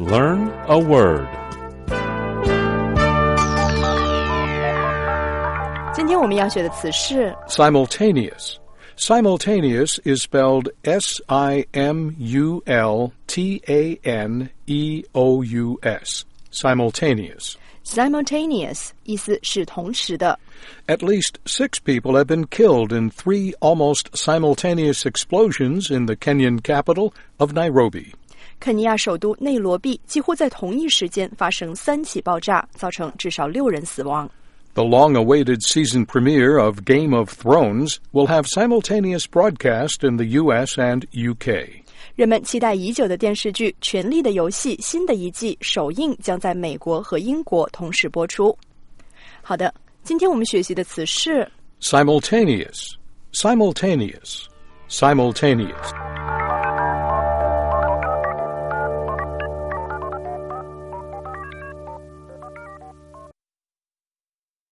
Learn a word. 今天我们要学的词是 Simultaneous. Simultaneous is spelled S-I-M-U-L-T-A-N-E-O-U-S. Simultaneous. simultaneous 意思是同时的。 At least 6 people have been killed in 3 almost simultaneous explosions in the Kenyan capital of Nairobi. 肯尼亚首都内罗毕几乎在同一时间发生3起爆炸，造成至少6人死亡。 The long-awaited season premiere of Game of Thrones will have simultaneous broadcast in the U.S. and UK. 人们期待已久的电视剧《权力的游戏》新的一季首映将在美国和英国同时播出。好的，今天我们学习的词是 Simultaneous. Simultaneous. Simultaneous.